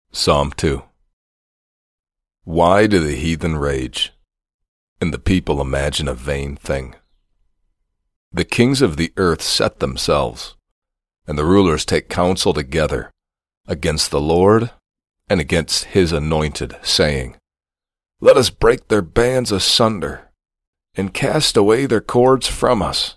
Psalm 2. Why do the heathen rage, and the people imagine a vain thing? The kings of the earth set themselves, and the rulers take counsel together against the Lord and against his anointed, saying, Let us break their bands asunder, and cast away their cords from us.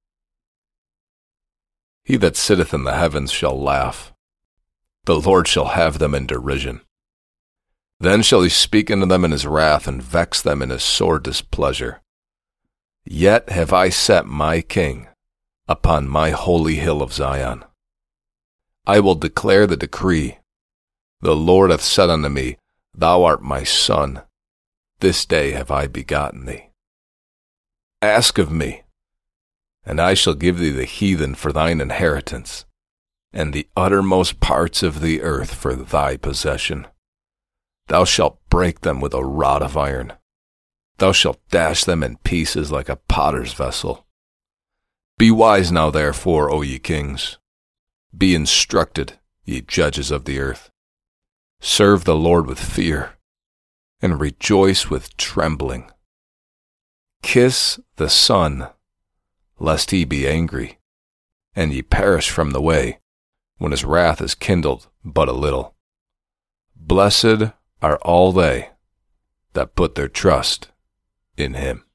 He that sitteth in the heavens shall laugh. The Lord shall have them in derision. Then shall he speak unto them in his wrath, and vex them in his sore displeasure. Yet have I set my king upon my holy hill of Zion. I will declare the decree. The Lord hath said unto me, Thou art my son. This day have I begotten thee. Ask of me, and I shall give thee the heathen for thine inheritance, and the uttermost parts of the earth for thy possession. Thou shalt break them with a rod of iron. Thou shalt dash them in pieces like a potter's vessel. Be wise now, therefore, O ye kings. Be instructed, ye judges of the earth. Serve the Lord with fear, and rejoice with trembling. Kiss the Son, lest he be angry, and ye perish from the way, when his wrath is kindled but a little. Blessed are all they that put their trust in him.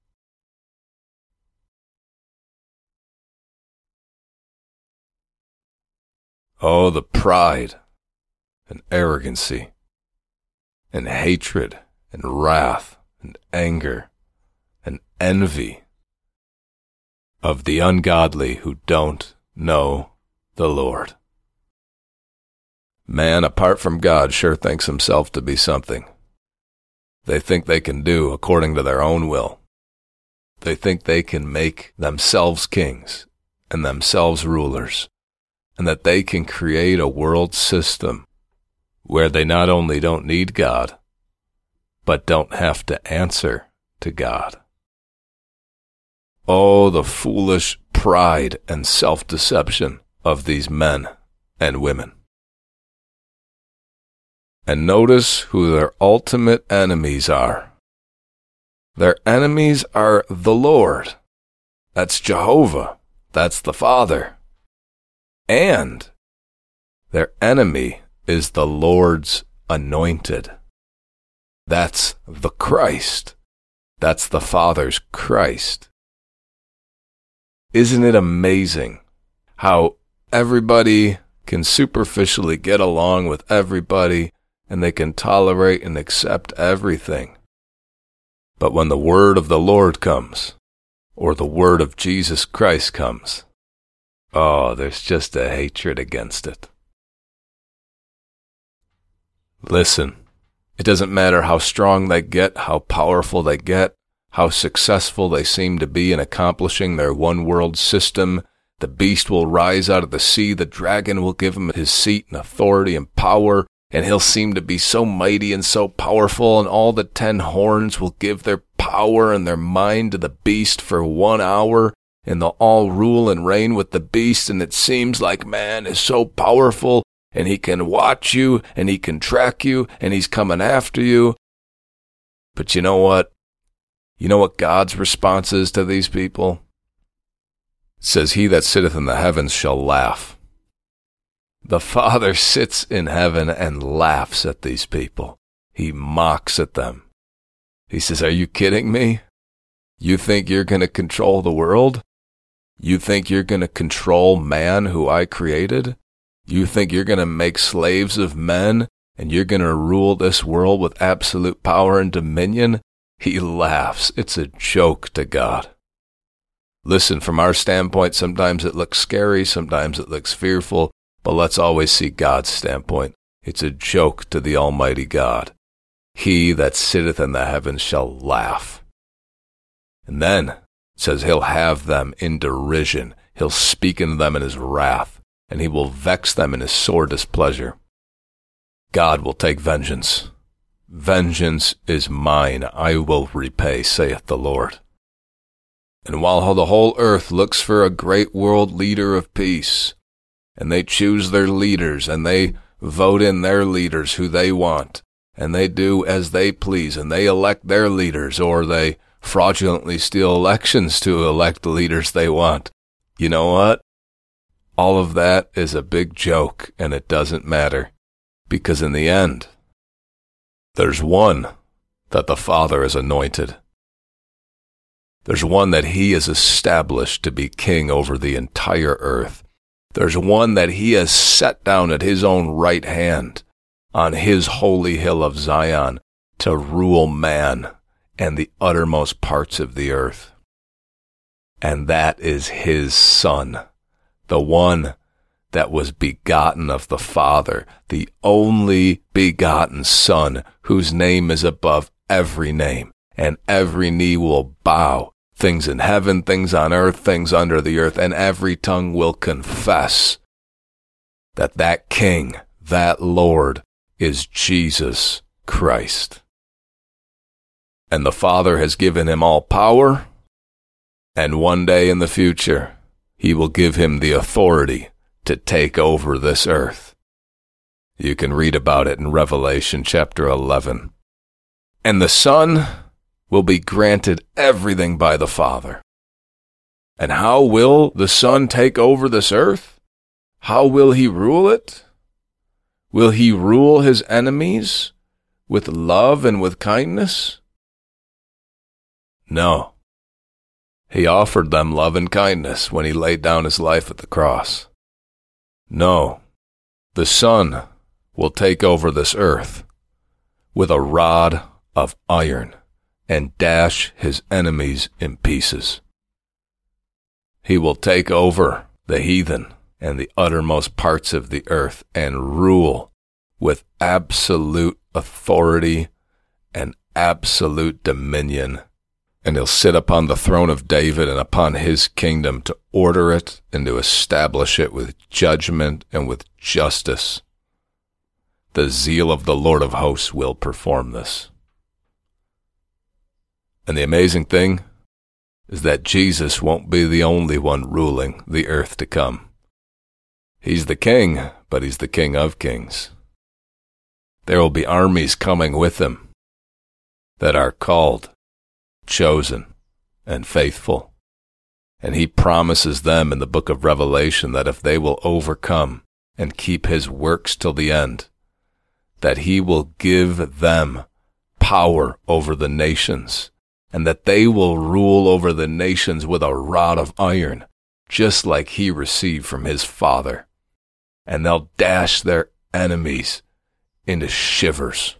Oh, the pride and arrogancy and hatred and wrath and anger and envy of the ungodly who don't know the Lord. Man, apart from God, sure thinks himself to be something. They think they can do according to their own will. They think they can make themselves kings and themselves rulers, and that they can create a world system where they not only don't need God, but don't have to answer to God. Oh, the foolish pride and self-deception of these men and women. And notice who their ultimate enemies are. Their enemies are the Lord. That's Jehovah. That's the Father. And their enemy is the Lord's anointed. That's the Christ. That's the Father's Christ. Isn't it amazing how everybody can superficially get along with everybody, and they can tolerate and accept everything? But when the word of the Lord comes, or the word of Jesus Christ comes, oh, there's just a hatred against it. Listen, it doesn't matter how strong they get, how powerful they get, how successful they seem to be in accomplishing their one-world system. The beast will rise out of the sea, the dragon will give him his seat and authority and power, and he'll seem to be so mighty and so powerful, and all the 10 horns will give their power and their mind to the beast for 1 hour, and they'll all rule and reign with the beast, and it seems like man is so powerful, and he can watch you, and he can track you, and he's coming after you. But you know what? You know what God's response is to these people? It says, He that sitteth in the heavens shall laugh. The Father sits in heaven and laughs at these people. He mocks at them. He says, Are you kidding me? You think you're going to control the world? You think you're going to control man who I created? You think you're going to make slaves of men, and you're going to rule this world with absolute power and dominion? He laughs. It's a joke to God. Listen, from our standpoint, sometimes it looks scary, sometimes it looks fearful, but let's always see God's standpoint. It's a joke to the Almighty God. He that sitteth in the heavens shall laugh. And then it says he'll have them in derision. He'll speak unto them in his wrath, and he will vex them in his sore displeasure. God will take vengeance. Vengeance is mine, I will repay, saith the Lord. And while the whole earth looks for a great world leader of peace, and they choose their leaders, and they vote in their leaders who they want, and they do as they please, and they elect their leaders, or they fraudulently steal elections to elect the leaders they want. You know what? All of that is a big joke, and it doesn't matter, because in the end, there's one that the Father has anointed. There's one that he has established to be king over the entire earth. There's one that he has set down at his own right hand on his holy hill of Zion to rule man and the uttermost parts of the earth. And that is his Son, the one that was begotten of the Father, the only begotten Son, whose name is above every name, and every knee will bow, things in heaven, things on earth, things under the earth, and every tongue will confess that that King, that Lord, is Jesus Christ. And the Father has given him all power, and one day in the future, he will give him the authority to take over this earth. You can read about it in Revelation chapter 11. And the Son will be granted everything by the Father. And how will the Son take over this earth? How will he rule it? Will he rule his enemies with love and with kindness? No. He offered them love and kindness when he laid down his life at the cross. No, the Son will take over this earth with a rod of iron and dash his enemies in pieces. He will take over the heathen and the uttermost parts of the earth and rule with absolute authority and absolute dominion. And he'll sit upon the throne of David and upon his kingdom to order it and to establish it with judgment and with justice. The zeal of the Lord of hosts will perform this. And the amazing thing is that Jesus won't be the only one ruling the earth to come. He's the king, but he's the King of kings. There will be armies coming with him that are called, chosen, and faithful. And he promises them in the book of Revelation that if they will overcome and keep his works till the end, that he will give them power over the nations, and that they will rule over the nations with a rod of iron, just like he received from his Father. And they'll dash their enemies into shivers.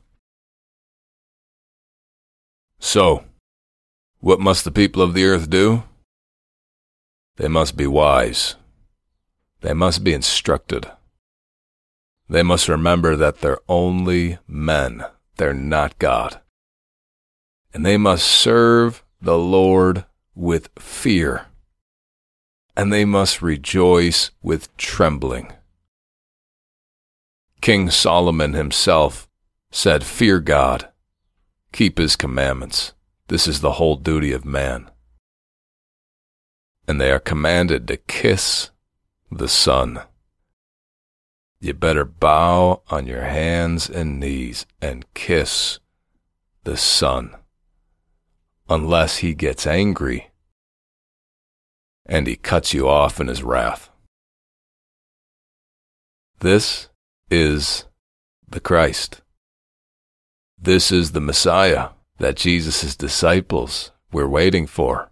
So, what must the people of the earth do? They must be wise. They must be instructed. They must remember that they're only men. They're not God. And they must serve the Lord with fear. And they must rejoice with trembling. King Solomon himself said, "Fear God, keep his commandments. This is the whole duty of man." And they are commanded to kiss the Son. You better bow on your hands and knees and kiss the Son, unless he gets angry and he cuts you off in his wrath. This is the Christ. This is the Messiah that Jesus' disciples were waiting for.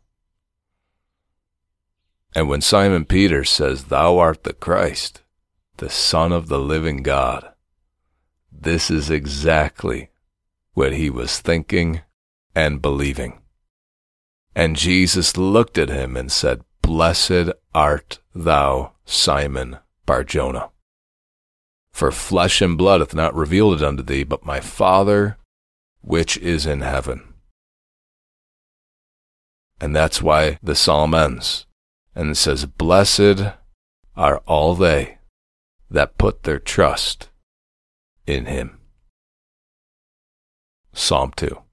And when Simon Peter says, "Thou art the Christ, the Son of the living God," this is exactly what he was thinking and believing. And Jesus looked at him and said, "Blessed art thou, Simon Bar-Jonah. For flesh and blood hath not revealed it unto thee, but my Father which is in heaven." And that's why the psalm ends. And it says, "Blessed are all they that put their trust in him." Psalm 2.